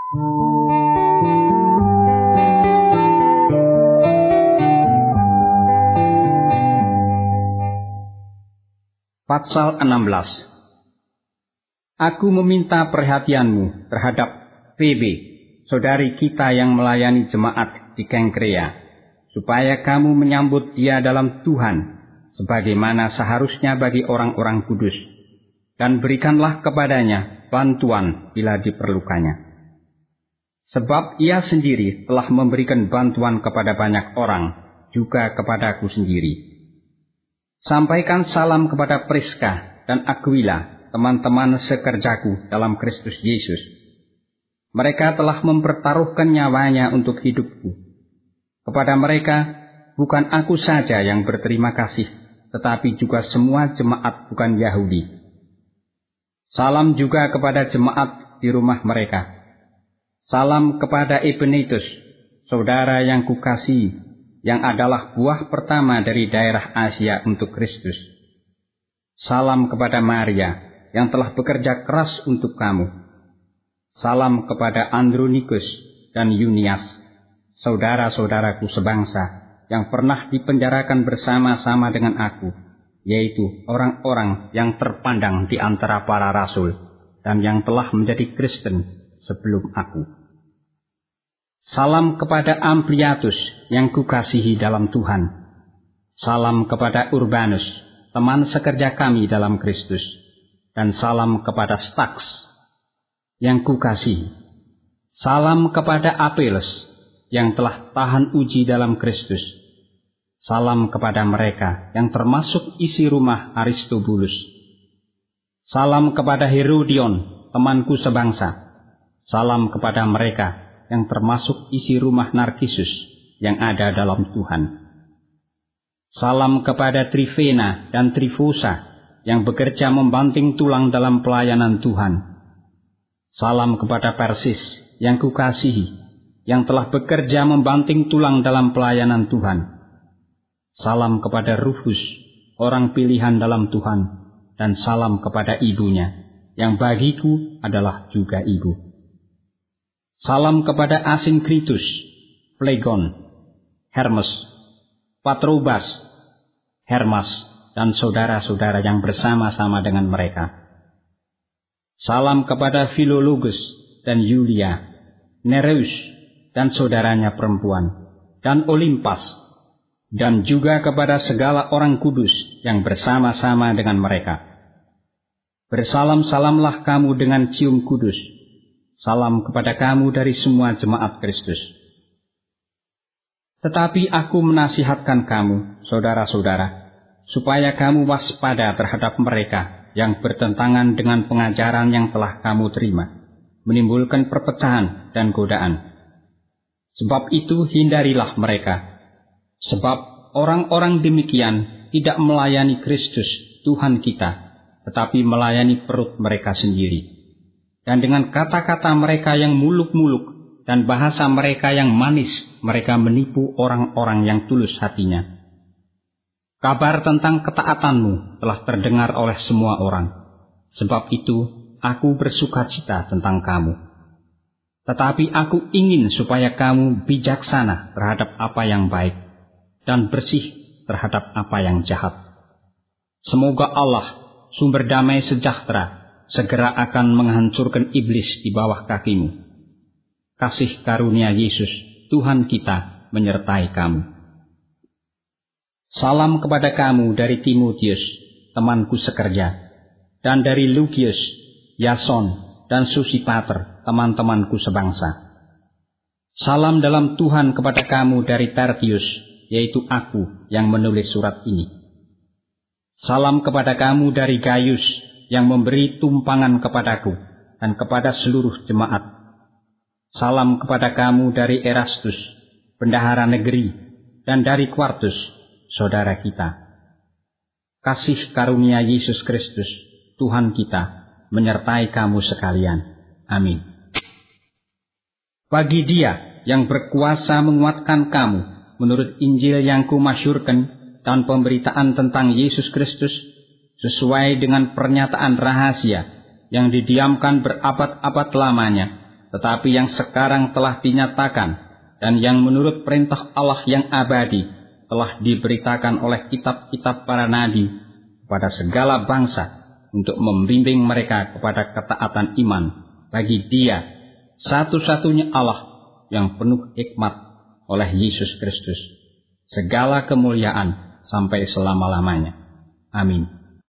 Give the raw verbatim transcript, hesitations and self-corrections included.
Pasal enam belas. Aku meminta perhatianmu terhadap Febe, saudari kita yang melayani jemaat di Kengkrea, supaya kamu menyambut dia dalam Tuhan, sebagaimana seharusnya bagi orang-orang kudus, dan berikanlah kepadanya bantuan bila diperlukannya. Sebab ia sendiri telah memberikan bantuan kepada banyak orang, juga kepadaku sendiri. Sampaikan salam kepada Priska dan Aquila, teman-teman sekerjaku dalam Kristus Yesus. Mereka telah mempertaruhkan nyawanya untuk hidupku. Kepada mereka, bukan aku saja yang berterima kasih, tetapi juga semua jemaat bukan Yahudi. Salam juga kepada jemaat di rumah mereka. Salam kepada Epenetus, saudara yang kukasihi, yang adalah buah pertama dari daerah Asia untuk Kristus. Salam kepada Maria, yang telah bekerja keras untuk kamu. Salam kepada Andronikus dan Yunias, saudara-saudaraku sebangsa, yang pernah dipenjarakan bersama-sama dengan aku, yaitu orang-orang yang terpandang di antara para rasul, dan yang telah menjadi Kristen sebelum aku. Salam kepada Ampliatus yang kukasihi dalam Tuhan. Salam kepada Urbanus, teman sekerja kami dalam Kristus. Dan salam kepada Stax yang kukasihi. Salam kepada Apeles yang telah tahan uji dalam Kristus. Salam kepada mereka yang termasuk isi rumah Aristobulus. Salam kepada Herodion, temanku sebangsa. Salam kepada mereka yang termasuk isi rumah Narkisus yang ada dalam Tuhan. Salam kepada Trifena dan Trifosa yang bekerja membanting tulang dalam pelayanan Tuhan. Salam kepada Persis yang kukasihi, yang telah bekerja membanting tulang dalam pelayanan Tuhan. Salam kepada Rufus, orang pilihan dalam Tuhan, dan salam kepada ibunya, yang bagiku adalah juga ibu. Salam kepada Asinkritus, Phlegon, Hermes, Patrobas, Hermas, dan saudara-saudara yang bersama-sama dengan mereka. Salam kepada Philologus dan Yulia, Nereus, dan saudaranya perempuan, dan Olimpas, dan juga kepada segala orang kudus yang bersama-sama dengan mereka. Bersalam-salamlah kamu dengan cium kudus. Salam kepada kamu dari semua jemaat Kristus. Tetapi aku menasihatkan kamu, saudara-saudara, supaya kamu waspada terhadap mereka yang bertentangan dengan pengajaran yang telah kamu terima, menimbulkan perpecahan dan godaan. Sebab itu hindarilah mereka. Sebab orang-orang demikian tidak melayani Kristus, Tuhan kita, tetapi melayani perut mereka sendiri. Dan dengan kata-kata mereka yang muluk-muluk dan bahasa mereka yang manis, mereka menipu orang-orang yang tulus hatinya. Kabar tentang ketaatanmu telah terdengar oleh semua orang. Sebab itu aku bersukacita tentang kamu. Tetapi aku ingin supaya kamu bijaksana terhadap apa yang baik, dan bersih terhadap apa yang jahat. Semoga Allah, sumber damai sejahtera, segera akan menghancurkan iblis di bawah kakimu. Kasih karunia Yesus, Tuhan kita, menyertai kamu. Salam kepada kamu dari Timotius, temanku sekerja, dan dari Lukius, Yason, dan Sosipater, teman-temanku sebangsa. Salam dalam Tuhan kepada kamu dari Tertius, yaitu aku yang menulis surat ini. Salam kepada kamu dari Gaius, yang memberi tumpangan kepadaku dan kepada seluruh jemaat. Salam kepada kamu dari Erastus, bendahara negeri, dan dari Quartus, saudara kita. Kasih karunia Yesus Kristus, Tuhan kita, menyertai kamu sekalian. Amin. Bagi Dia yang berkuasa menguatkan kamu menurut Injil yang kumasyurkan dan pemberitaan tentang Yesus Kristus, sesuai dengan pernyataan rahasia yang didiamkan berabad-abad lamanya, tetapi yang sekarang telah dinyatakan dan yang menurut perintah Allah yang abadi telah diberitakan oleh kitab-kitab para nabi kepada segala bangsa untuk membimbing mereka kepada ketaatan iman bagi Dia satu-satunya Allah yang penuh hikmat oleh Yesus Kristus. Segala kemuliaan sampai selama-lamanya. Amin.